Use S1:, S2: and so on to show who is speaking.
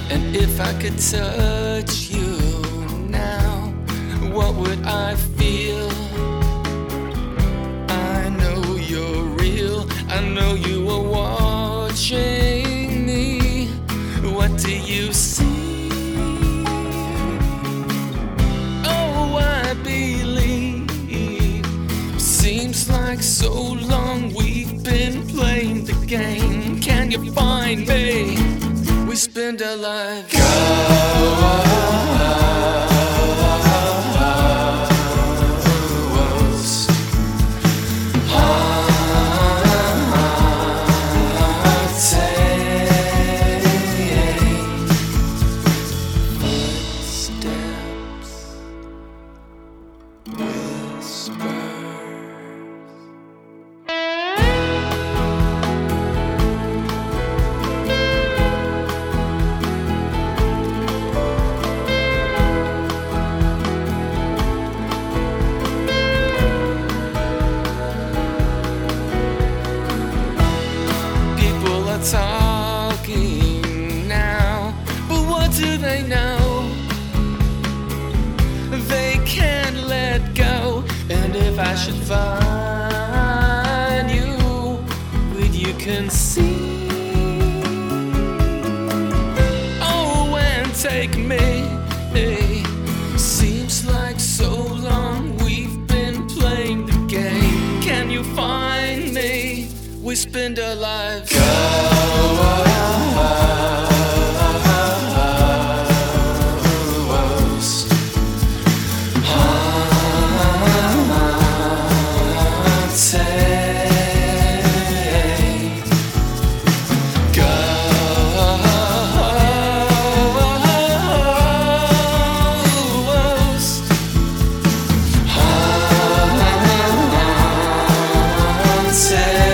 S1: And if I could touch you now, what would I feel? I know you're real, I know you are watching me. What do you see? Oh, I believe. Seems like so long we've been playing the game. Can you find me? We spend our lives talking now, but what do they know? They can't let go. And if I should find you, would you concede? Oh, and take me. Seems like so long we've been playing the game. Can you find me? We spend our lives say